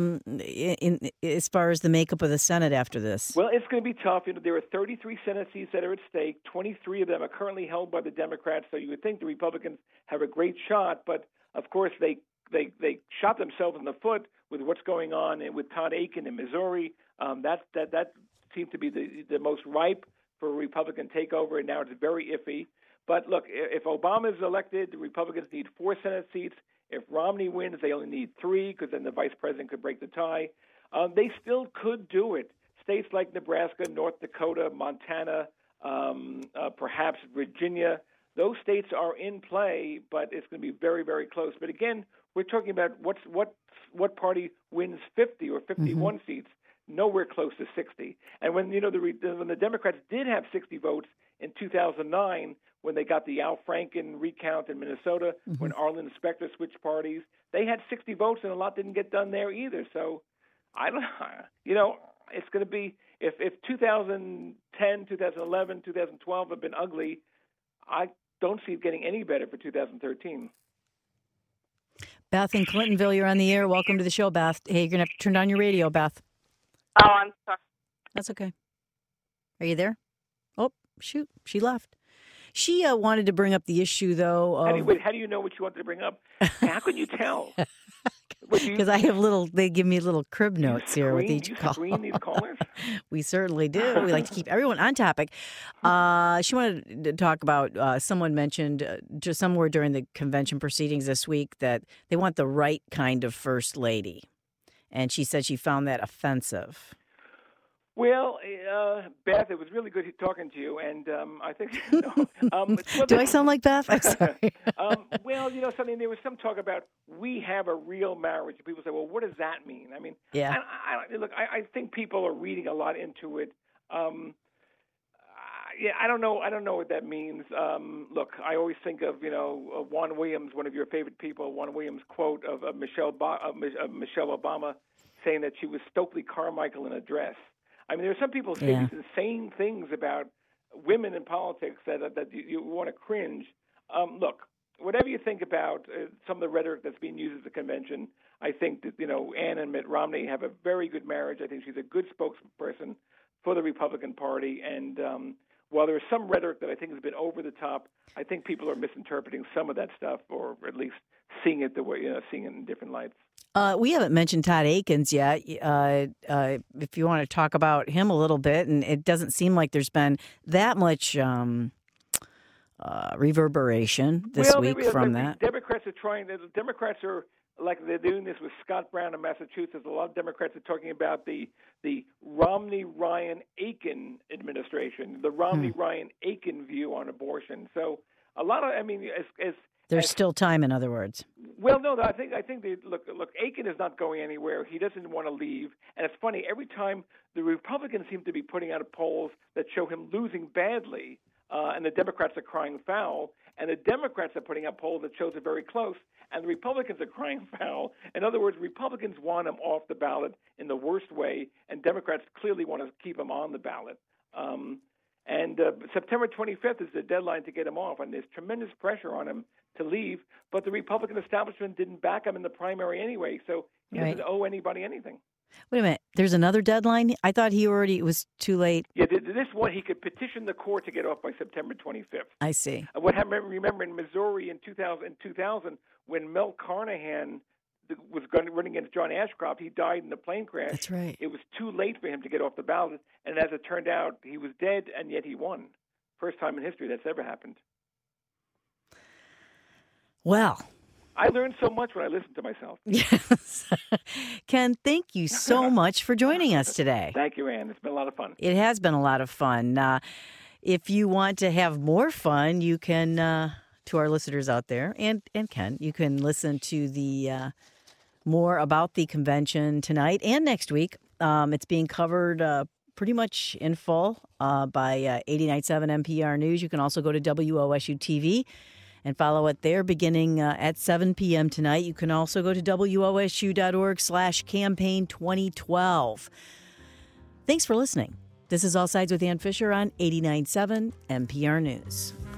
Speaker 1: as far as the makeup of the Senate after this?
Speaker 3: Well, it's going to be tough. There are 33 Senate seats that are at stake. 23 of them are currently held by the Democrats, so you would think the Republicans have a great shot, but of course, they shot themselves in the foot with what's going on with Todd Akin in Missouri. That seemed to be the most ripe for a Republican takeover, and now it's very iffy. But look, if Obama is elected, the Republicans need 4 Senate seats. If Romney wins, they only need 3, because then the vice president could break the tie. They still could do it. States like Nebraska, North Dakota, Montana, perhaps Virginia, those states are in play, but it's going to be very, very close. But again, we're talking about what party wins 50 or 51 seats, nowhere close to 60. And when when the Democrats did have 60 votes in 2009, when they got the Al Franken recount in Minnesota, when Arlen Specter switched parties, they had 60 votes, and a lot didn't get done there either. So I don't, it's going to be if 2010, 2011, 2012 have been ugly, I don't see it getting any better for 2013.
Speaker 1: Beth in Clintonville, you're on the air. Welcome to the show, Beth. Hey, you're going to have to turn down your radio, Beth.
Speaker 17: Oh, I'm sorry.
Speaker 1: That's okay. Are you there? Oh, shoot. She left. She wanted to bring up the issue, though.
Speaker 3: How do you know what you wanted to bring up? How can you tell?
Speaker 1: Because I have they give me little crib notes here with each call.
Speaker 3: Screen these callers?
Speaker 1: We certainly do. We like to keep everyone on topic. She wanted to talk about, someone mentioned just somewhere during the convention proceedings this week that they want the right kind of first lady. And she said she found that offensive.
Speaker 3: Well, Beth, it was really good talking to you, and I think.
Speaker 1: Do I sound like Beth? I'm sorry.
Speaker 3: Something. There was some talk about we have a real marriage. People say, "Well, what does that mean?" I mean,
Speaker 1: yeah.
Speaker 3: I think people are reading a lot into it. I don't know. I don't know what that means. Look, I always think of Juan Williams, one of your favorite people. Juan Williams' quote of Michelle Obama saying that she was Stokely Carmichael in a dress. I mean, there are some people who say these insane things about women in politics that you want to cringe. Look, whatever you think about some of the rhetoric that's being used at the convention, I think that, Ann and Mitt Romney have a very good marriage. I think she's a good spokesperson for the Republican Party. And while there is some rhetoric that I think has been over the top, I think people are misinterpreting some of that stuff, or at least seeing it the way, seeing it in different lights.
Speaker 1: We haven't mentioned Todd Akins yet. If you want to talk about him a little bit, and it doesn't seem like there's been that much reverberation this week from that.
Speaker 3: Democrats are like they're doing this with Scott Brown in Massachusetts. A lot of Democrats are talking about the Romney-Ryan-Aiken administration, the Romney-Ryan-Aiken view on abortion. So a lot of,
Speaker 1: there's still time, in other words.
Speaker 3: Well, no, I think look, Aiken is not going anywhere. He doesn't want to leave. And it's funny, every time the Republicans seem to be putting out polls that show him losing badly, and the Democrats are crying foul, and the Democrats are putting out polls that shows it very close, and the Republicans are crying foul. In other words, Republicans want him off the ballot in the worst way, and Democrats clearly want to keep him on the ballot. And September 25th is the deadline to get him off, and there's tremendous pressure on him to leave. But the Republican establishment didn't back him in the primary anyway, so he doesn't owe anybody anything.
Speaker 1: Wait a minute. There's another deadline? I thought it was too late.
Speaker 3: Yeah, this one, he could petition the court to get off by September 25th.
Speaker 1: I see.
Speaker 3: What happened, remember in Missouri in 2000 when Mel Carnahan was running against John Ashcroft, he died in a plane crash.
Speaker 1: That's right.
Speaker 3: It was too late for him to get off the ballot, and as it turned out, he was dead, and yet he won. First time in history that's ever happened.
Speaker 1: Well,
Speaker 3: I learned so much when I listened to myself.
Speaker 1: Yes. Ken, thank you so much for joining us today.
Speaker 3: Thank you, Ann. It's been a lot of fun.
Speaker 1: It has been a lot of fun. If you want to have more fun, you can, to our listeners out there, and Ken, you can listen to the more about the convention tonight and next week. It's being covered pretty much in full by 89.7 NPR News. You can also go to WOSU TV and follow it there beginning at 7 p.m. tonight. You can also go to WOSU.org/campaign2012. Thanks for listening. This is All Sides with Ann Fisher on 89.7 NPR News.